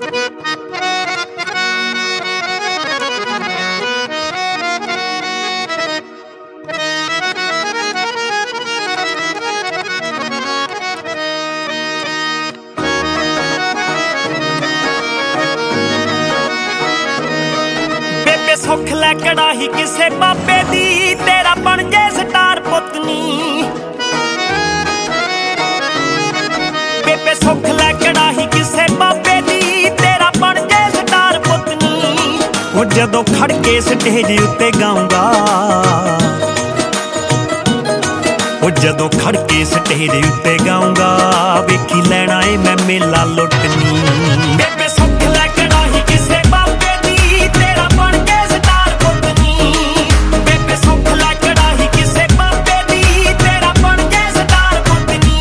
ਸੁੱਖ ਲੈ ਕੜਾਹੀ ਕਿਸੇ ਬਾਬੇ ਦੀ, ਤੇਰਾ ਬਣ ਜੇ ਸਟਾਰ ਪੁੱਤਨੀ। ਬੇਬੇ ਸੁੱਖ ਲੈ ਕੜਾਹੀ ਕਿਸੇ ਬਾਬੇ ਦੀ, ਤੇਰਾ ਬਣ ਜੇ ਸਟਾਰ ਪੁੱਤਨੀ। ਉਹ ਜਦੋਂ ਖੜ ਕੇ ਸਟੇਜ ਉੱਤੇ ਗਾਉਂਗਾ, ਉਹ ਜਦੋਂ ਖੜ ਕੇ ਸਟੇਜ ਉੱਤੇ ਗਾਉਂਗਾ, ਵੇਖੀ ਲੈਣਾ ਏ ਮੈਂ ਮੇਲਾ ਲੁੱਟਨੀ। ਬੇਬੇ ਸੁੱਖ ਲੈ ਕੜਾਹੀ ਕਿਸੇ ਬਾਬੇ ਦੀ, ਤੇਰਾ ਬਣ ਜੇ ਸਟਾਰ ਪੁੱਤਨੀ। ਬੇਬੇ ਸੁੱਖ ਲੈ ਕੜਾਹੀ ਕਿਸੇ ਬਾਬੇ ਦੀ, ਤੇਰਾ ਬਣ ਜੇ ਸਟਾਰ ਪੁੱਤਨੀ।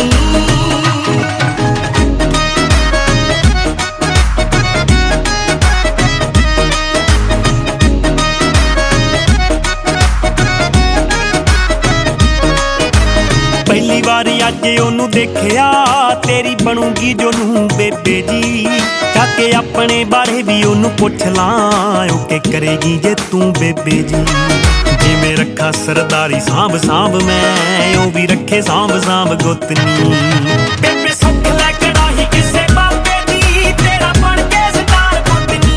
ਪਹਿਲੀ ਵਾਰੀ ਅੱਜ ਉਹਨੂੰ ਦੇਖਿਆ, ਤੇਰੀ ਬਣੂਗੀ ਜੋ ਨੂੰ ਬੇਬੇ ਜੀ। ਜਾ ਕੇ ਆਪਣੇ ਬਾਰੇ ਵੀ ਉਹਨੂੰ ਪੁੱਛ ਲਾਂ, ਉਹ ਕਿ ਕਰੇਗੀ ਜੇ ਤੂੰ ਬੇਬੇ ਜੀ। ਜਿਵੇਂ ਰੱਖਾ ਸਰਦਾਰੀ ਸਾਂਭ ਸਾਂਭ ਮੈਂ, ਉਹ ਵੀ ਰੱਖੇ ਸਾਂਭ ਸਾਂਭ ਗੁੱਤਨੀ। ਬੇਬੇ ਸੁੱਖ ਲੈ ਕੜਾਹੀ ਕਿਸੇ ਬਾਬੇ ਦੀ, ਤੇਰਾ ਬਣ ਕੇ ਸਟਾਰ ਪੁੱਤਨੀ।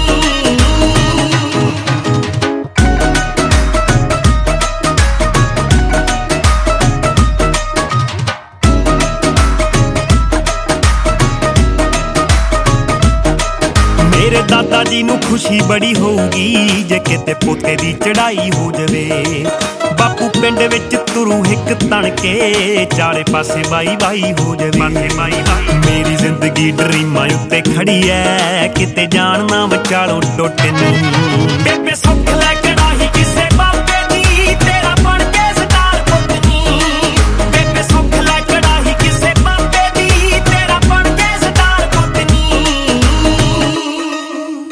ਮੇਰੇ ਦਾਦਾ ਜੀ ਨੂੰ ਖੁਸ਼ੀ ਬੜੀ ਹੋਊਗੀ, ਜੇ ਕਿਤੇ ਪੋਤੇ ਦੀ ਚੜਾਈ ਹੋ ਜਾਵੇ। ਬਾਪੂ ਪਿੰਡ ਵਿੱਚ ਤੁਰੂ ਹਿੱਕ ਤਣ ਕੇ, ਚਾਰੇ ਪਾਸੇ ਬਾਈ ਬਾਈ ਹੋ ਜਾਵੇ। ਮੇਰੀ ਜ਼ਿੰਦਗੀ ਡਰੀਮਾਂ ਉੱਤੇ ਖੜੀ ਐ, ਕਿਤੇ ਜਾਣ ਨਾ ਵਿਚਾਲੋਂ ਟੁੱਟ ਨਹੀਂ।